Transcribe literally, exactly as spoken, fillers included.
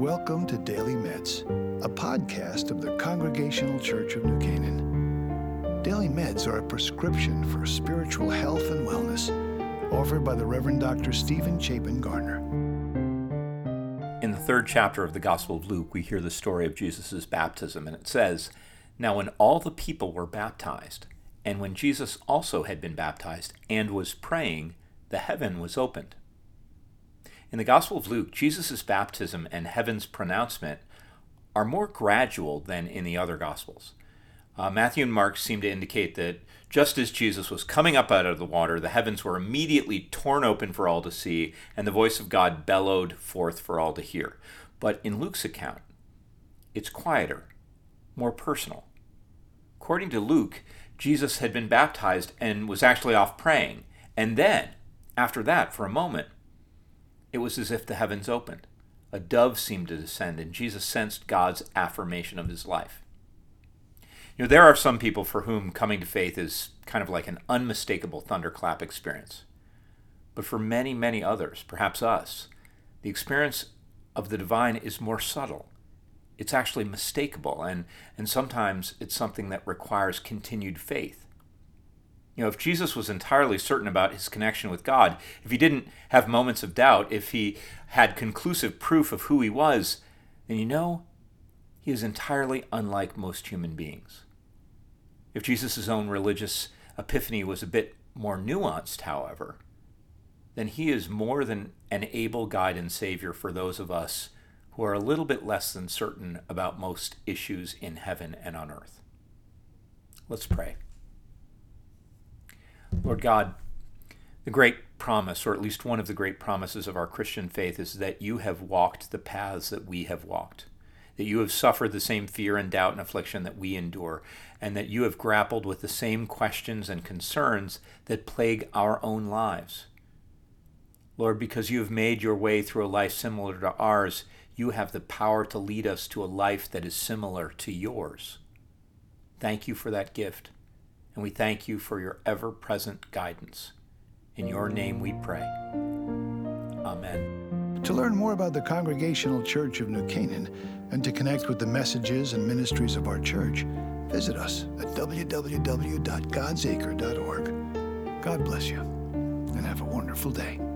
Welcome to Daily Meds, a podcast of the Congregational Church of New Canaan. Daily Meds are a prescription for spiritual health and wellness, offered by the Reverend Doctor Stephen Chapin Garner. In the third chapter of the Gospel of Luke, we hear the story of Jesus' baptism, and it says, "Now when all the people were baptized, and when Jesus also had been baptized and was praying, the heaven was opened." In the Gospel of Luke, Jesus' baptism and heaven's pronouncement are more gradual than in the other Gospels. Uh, Matthew and Mark seem to indicate that just as Jesus was coming up out of the water, the heavens were immediately torn open for all to see, and the voice of God bellowed forth for all to hear. But in Luke's account, it's quieter, more personal. According to Luke, Jesus had been baptized and was actually off praying, and then, after that, for a moment, it was as if the heavens opened. A dove seemed to descend, and Jesus sensed God's affirmation of his life. You know, there are some people for whom coming to faith is kind of like an unmistakable thunderclap experience. But for many, many others, perhaps us, the experience of the divine is more subtle. It's actually mistakable, and, and sometimes it's something that requires continued faith. You know, if Jesus was entirely certain about his connection with God, if he didn't have moments of doubt, if he had conclusive proof of who he was, then you know, he is entirely unlike most human beings. If Jesus' own religious epiphany was a bit more nuanced, however, then he is more than an able guide and savior for those of us who are a little bit less than certain about most issues in heaven and on earth. Let's pray. Lord God, the great promise, or at least one of the great promises of our Christian faith, is that you have walked the paths that we have walked, that you have suffered the same fear and doubt and affliction that we endure, and that you have grappled with the same questions and concerns that plague our own lives. Lord, because you have made your way through a life similar to ours, you have the power to lead us to a life that is similar to yours. Thank you for that gift. And we thank you for your ever-present guidance. In your name we pray. Amen. To learn more about the Congregational Church of New Canaan and to connect with the messages and ministries of our church, visit us at w w w dot gods acre dot org. God bless you, and have a wonderful day.